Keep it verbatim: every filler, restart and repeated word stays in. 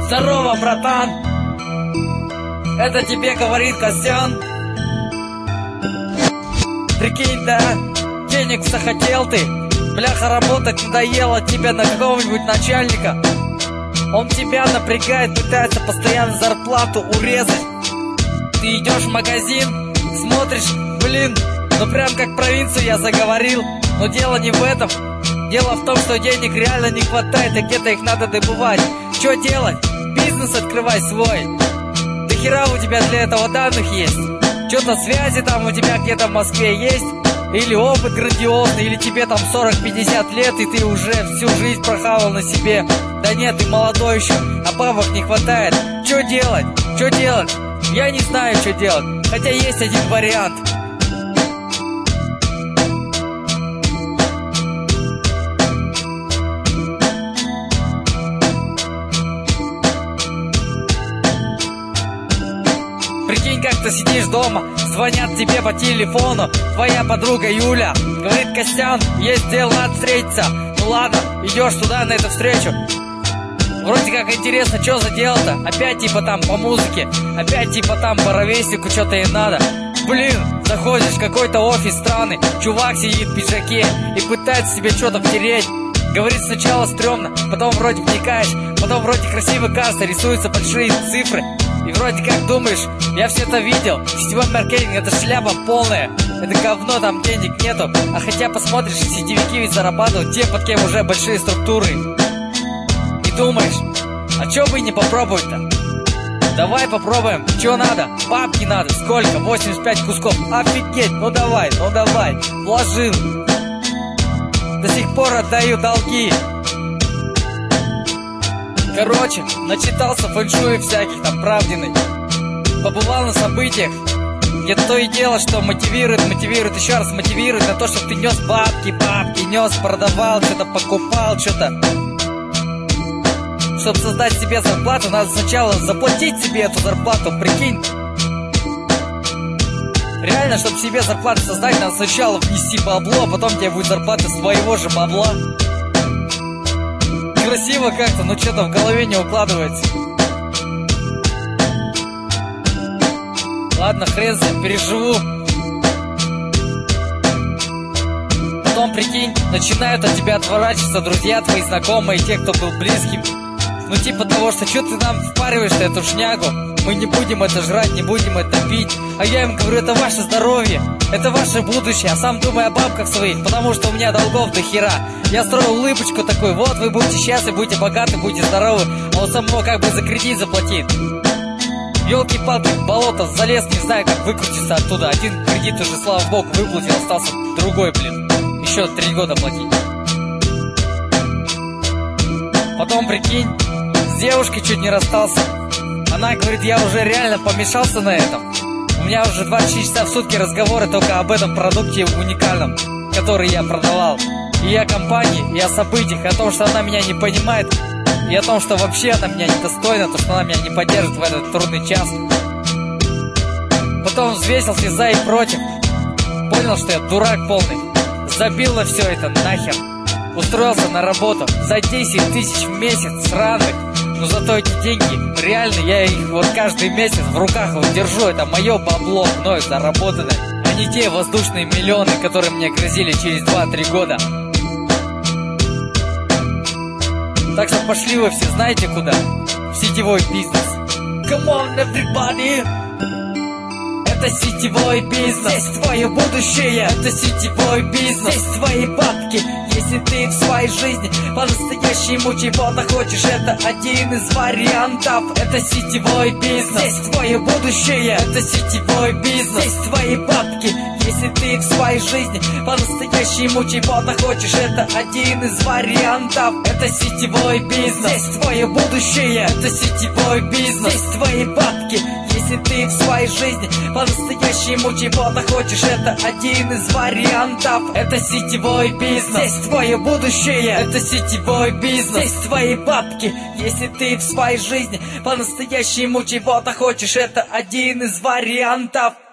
Здорово, братан! Это тебе говорит Костян. Прикинь, да, денег захотел ты. Бляха, работать надоело тебе на какого-нибудь начальника. Он тебя напрягает, пытается постоянно зарплату урезать. Ты идешь в магазин, смотришь, блин, ну прям как провинцию я заговорил. Но дело не в этом. Дело в том, что денег реально не хватает, и где-то их надо добывать. Что делать? Бизнес открывай свой. Да хера у тебя для этого данных есть. Что-то связи там у тебя где-то в Москве есть. Или опыт грандиозный, или тебе там сорок-пятьдесят лет, и ты уже всю жизнь прохавал на себе. Да нет, ты молодой еще, а бабок не хватает. Что делать? Что делать? Я не знаю, что делать. Хотя есть один вариант. Прикинь, как ты сидишь дома, звонят тебе по телефону твоя подруга Юля. Говорит: Костян, есть дело, надо встретиться. Ну ладно, идешь туда на эту встречу. Вроде как интересно, что за дело-то? Опять типа там по музыке, опять типа там по ровеснику что-то ей надо. Блин, заходишь в какой-то офис странный, чувак сидит в пиджаке и пытается себе что-то втереть. Говорит, сначала стрёмно, потом вроде вникаешь, потом вроде красиво кажется, рисуются большие цифры. И вроде как думаешь, я все это видел. Сетевой маркетинг — это шляпа полная. Это говно, там денег нету. А хотя посмотришь, сетевики ведь зарабатывают те, под кем уже большие структуры. И думаешь, а чё бы и не попробовать-то? Давай попробуем. Чё надо? Бабки надо. Сколько? восемьдесят пять кусков. Офигеть, ну давай, ну давай. Вложил. До сих пор отдаю долги. Короче, начитался фэншуй всяких там правдиной. Побывал на событиях, где то и дело, что мотивирует, мотивирует, еще раз мотивирует на то, чтобы ты нес бабки, бабки, нес, продавал, что-то покупал, что-то. Чтобы создать себе зарплату, надо сначала заплатить себе эту зарплату, прикинь. Реально, чтобы себе зарплату создать, надо сначала внести бабло, а потом тебе будет зарплата своего же бабла. Красиво как-то, но что-то в голове не укладывается. Ладно, хрен с ним, переживу. Потом, прикинь, начинают от тебя отворачиваться друзья твои, знакомые, те, кто был близким. Ну типа того, что что ты нам впариваешь-то эту шнягу? Мы не будем это жрать, не будем это пить. А я им говорю, это ваше здоровье, это ваше будущее. А сам думаю о бабках своих, потому что у меня долгов до хера. Я строил улыбочку такой: вот вы будете счастливы, будете богаты, будете здоровы. А он само как бы за кредит заплатит. Ёлки-палки, в болото залез, не знаю, как выкрутиться оттуда. Один кредит уже, слава богу, выплатил, остался другой, блин. Еще три года платить. Потом, прикинь, с девушкой чуть не расстался. Она говорит, я уже реально помешался на этом. У меня уже двадцать четыре часа в сутки разговоры только об этом продукте уникальном, который я продавал. И о компании, и о событиях, и о том, что она меня не понимает, и о том, что вообще она меня недостойна, то, что она меня не поддержит в этот трудный час. Потом взвесил все за и против. Понял, что я дурак полный. Забил на все это нахер. Устроился на работу за десять тысяч в месяц сраных. Но зато эти деньги, реально, я их вот каждый месяц в руках вот держу. Это мое бабло, мною заработанное, а не те воздушные миллионы, которые мне грозили через два-три года. Так что пошли вы все знаете куда? В сетевой бизнес. Come on, everybody! Это сетевой бизнес. Здесь твое будущее. Это сетевой бизнес. Здесь твои бабки. Если ты в своей жизни по-настоящему чего-то хочешь, это один из вариантов. Это сетевой бизнес. Здесь твое будущее. Это сетевой бизнес. Здесь твои бабки. Если ты в своей жизни по-настоящему чего-то хочешь, это один из вариантов. Это сетевой бизнес. Здесь твое будущее. Это сетевой бизнес. Здесь твои бабки. Если ты в своей жизни по-настоящему чего-то хочешь, это один из вариантов. Это сетевой бизнес. Здесь твое будущее. Это сетевой бизнес. Здесь твои бабки. Если ты в своей жизни по-настоящему чего-то хочешь, это один из вариантов.